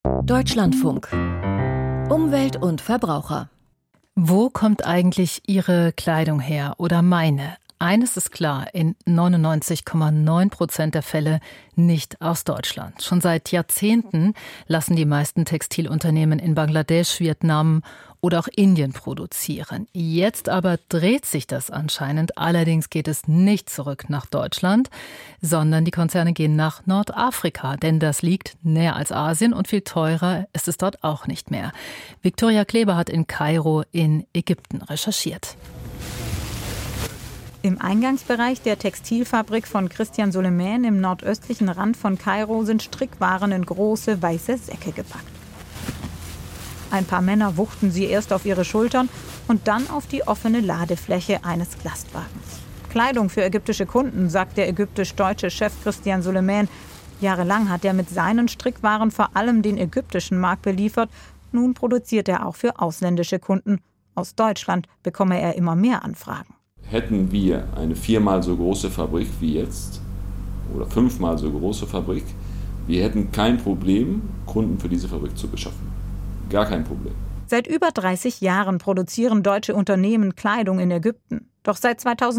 Deutschlandfunk. Umwelt und Verbraucher. Wo kommt eigentlich Ihre Kleidung her oder meine? Eines ist klar, in 99,9% der Fälle nicht aus Deutschland. Schon seit Jahrzehnten lassen die meisten Textilunternehmen in Bangladesch, Vietnam oder auch Indien produzieren. Jetzt aber dreht sich das anscheinend. Allerdings geht es nicht zurück nach Deutschland, sondern die Konzerne gehen nach Nordafrika. Denn das liegt näher als Asien und viel teurer ist es dort auch nicht mehr. Viktoria Kleber hat in Kairo in Ägypten recherchiert. Im Eingangsbereich der Textilfabrik von Christian Suleiman im nordöstlichen Rand von Kairo sind Strickwaren in große weiße Säcke gepackt. Ein paar Männer wuchten sie erst auf ihre Schultern und dann auf die offene Ladefläche eines Lastwagens. Kleidung für ägyptische Kunden, sagt der ägyptisch-deutsche Chef Christian Suleiman. Jahrelang hat er mit seinen Strickwaren vor allem den ägyptischen Markt beliefert. Nun produziert er auch für ausländische Kunden. Aus Deutschland bekomme er immer mehr Anfragen. Hätten wir eine 4-mal so große Fabrik wie jetzt oder 5-mal so große Fabrik, wir hätten kein Problem, Kunden für diese Fabrik zu beschaffen. Gar kein Problem. Seit über 30 Jahren produzieren deutsche Unternehmen Kleidung in Ägypten. Doch seit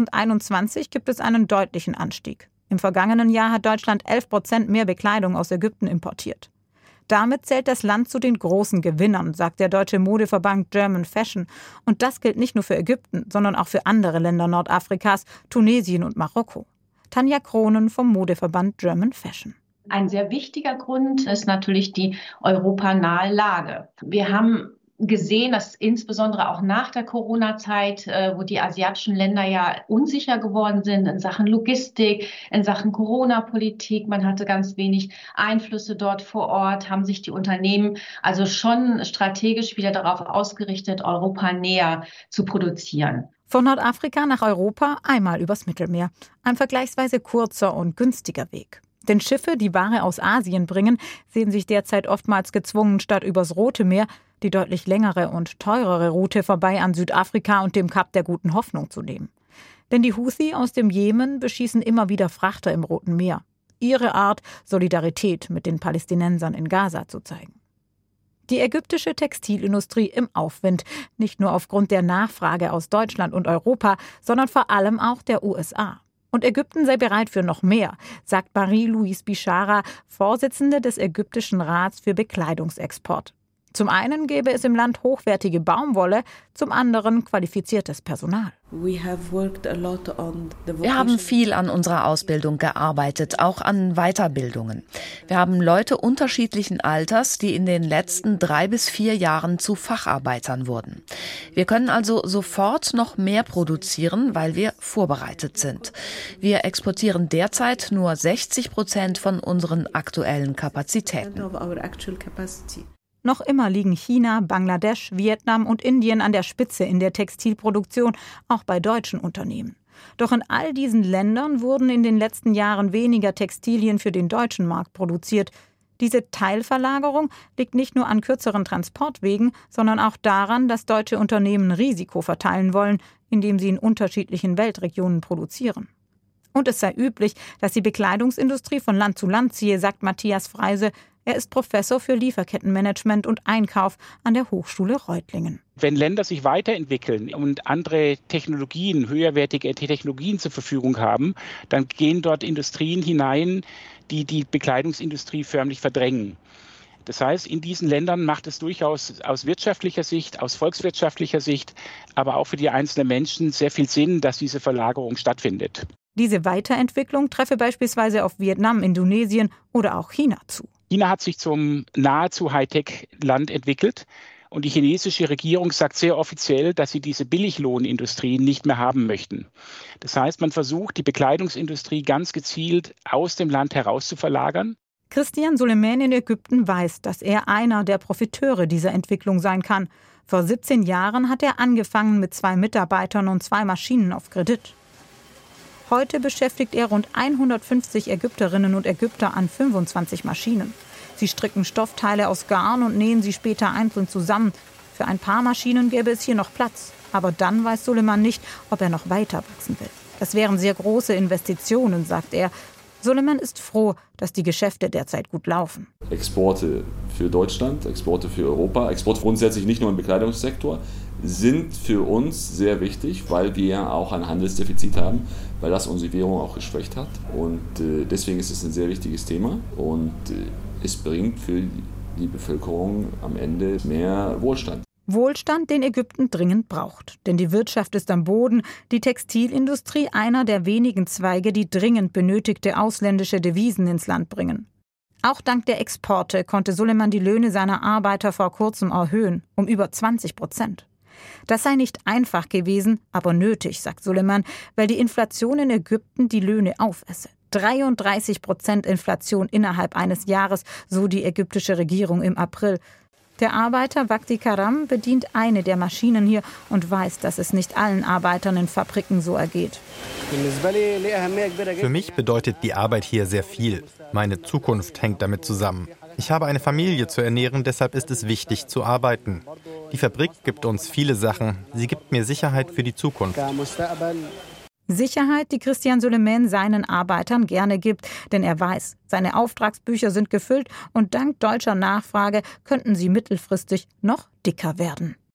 2021 gibt es einen deutlichen Anstieg. Im vergangenen Jahr hat Deutschland 11% mehr Bekleidung aus Ägypten importiert. Damit zählt das Land zu den großen Gewinnern, sagt der deutsche Modeverband German Fashion. Und das gilt nicht nur für Ägypten, sondern auch für andere Länder Nordafrikas, Tunesien und Marokko. Tanja Kronen vom Modeverband German Fashion. Ein sehr wichtiger Grund ist natürlich die europanahe Lage. Wir haben gesehen, dass insbesondere auch nach der Corona-Zeit, wo die asiatischen Länder ja unsicher geworden sind in Sachen Logistik, in Sachen Corona-Politik, man hatte ganz wenig Einflüsse dort vor Ort, haben sich die Unternehmen also schon strategisch wieder darauf ausgerichtet, Europa näher zu produzieren. Von Nordafrika nach Europa einmal übers Mittelmeer. Ein vergleichsweise kurzer und günstiger Weg. Denn Schiffe, die Ware aus Asien bringen, sehen sich derzeit oftmals gezwungen, statt übers Rote Meer die deutlich längere und teurere Route vorbei an Südafrika und dem Kap der Guten Hoffnung zu nehmen. Denn die Houthi aus dem Jemen beschießen immer wieder Frachter im Roten Meer. Ihre Art, Solidarität mit den Palästinensern in Gaza zu zeigen. Die ägyptische Textilindustrie im Aufwind, nicht nur aufgrund der Nachfrage aus Deutschland und Europa, sondern vor allem auch der USA. Und Ägypten sei bereit für noch mehr, sagt Marie-Louise Bichara, Vorsitzende des ägyptischen Rats für Bekleidungsexport. Zum einen gäbe es im Land hochwertige Baumwolle, zum anderen qualifiziertes Personal. Wir haben viel an unserer Ausbildung gearbeitet, auch an Weiterbildungen. Wir haben Leute unterschiedlichen Alters, die in den letzten 3 bis 4 Jahren zu Facharbeitern wurden. Wir können also sofort noch mehr produzieren, weil wir vorbereitet sind. Wir exportieren derzeit nur 60% von unseren aktuellen Kapazitäten. Noch immer liegen China, Bangladesch, Vietnam und Indien an der Spitze in der Textilproduktion, auch bei deutschen Unternehmen. Doch in all diesen Ländern wurden in den letzten Jahren weniger Textilien für den deutschen Markt produziert. Diese Teilverlagerung liegt nicht nur an kürzeren Transportwegen, sondern auch daran, dass deutsche Unternehmen Risiko verteilen wollen, indem sie in unterschiedlichen Weltregionen produzieren. Und es sei üblich, dass die Bekleidungsindustrie von Land zu Land ziehe, sagt Matthias Freise. Er ist Professor für Lieferkettenmanagement und Einkauf an der Hochschule Reutlingen. Wenn Länder sich weiterentwickeln und andere Technologien, höherwertige Technologien zur Verfügung haben, dann gehen dort Industrien hinein, die die Bekleidungsindustrie förmlich verdrängen. Das heißt, in diesen Ländern macht es durchaus aus wirtschaftlicher Sicht, aus volkswirtschaftlicher Sicht, aber auch für die einzelnen Menschen sehr viel Sinn, dass diese Verlagerung stattfindet. Diese Weiterentwicklung treffe beispielsweise auf Vietnam, Indonesien oder auch China zu. China hat sich zum nahezu Hightech-Land entwickelt und die chinesische Regierung sagt sehr offiziell, dass sie diese Billiglohnindustrien nicht mehr haben möchten. Das heißt, man versucht, die Bekleidungsindustrie ganz gezielt aus dem Land heraus zu verlagern. Christian Suleiman in Ägypten weiß, dass er einer der Profiteure dieser Entwicklung sein kann. Vor 17 Jahren hat er angefangen mit 2 Mitarbeitern und 2 Maschinen auf Kredit. Heute beschäftigt er rund 150 Ägypterinnen und Ägypter an 25 Maschinen. Sie stricken Stoffteile aus Garn und nähen sie später einzeln zusammen. Für ein paar Maschinen gäbe es hier noch Platz. Aber dann weiß Suleiman nicht, ob er noch weiter wachsen will. Das wären sehr große Investitionen, sagt er. Suleiman ist froh, dass die Geschäfte derzeit gut laufen. Exporte für Deutschland, Exporte für Europa, Exporte grundsätzlich nicht nur im Bekleidungssektor, sind für uns sehr wichtig, weil wir auch ein Handelsdefizit haben, weil das unsere Währung auch geschwächt hat. Und deswegen ist es ein sehr wichtiges Thema und es bringt für die Bevölkerung am Ende mehr Wohlstand. Wohlstand, den Ägypten dringend braucht. Denn die Wirtschaft ist am Boden, die Textilindustrie einer der wenigen Zweige, die dringend benötigte ausländische Devisen ins Land bringen. Auch dank der Exporte konnte Suleiman die Löhne seiner Arbeiter vor kurzem erhöhen, um über 20%. Das sei nicht einfach gewesen, aber nötig, sagt Suleiman, weil die Inflation in Ägypten die Löhne aufesse. 33% Inflation innerhalb eines Jahres, so die ägyptische Regierung im April. Der Arbeiter Waqti Karam bedient eine der Maschinen hier und weiß, dass es nicht allen Arbeitern in Fabriken so ergeht. Für mich bedeutet die Arbeit hier sehr viel. Meine Zukunft hängt damit zusammen. Ich habe eine Familie zu ernähren, deshalb ist es wichtig zu arbeiten. Die Fabrik gibt uns viele Sachen. Sie gibt mir Sicherheit für die Zukunft. Sicherheit, die Christian Suleiman seinen Arbeitern gerne gibt, denn er weiß, seine Auftragsbücher sind gefüllt und dank deutscher Nachfrage könnten sie mittelfristig noch dicker werden.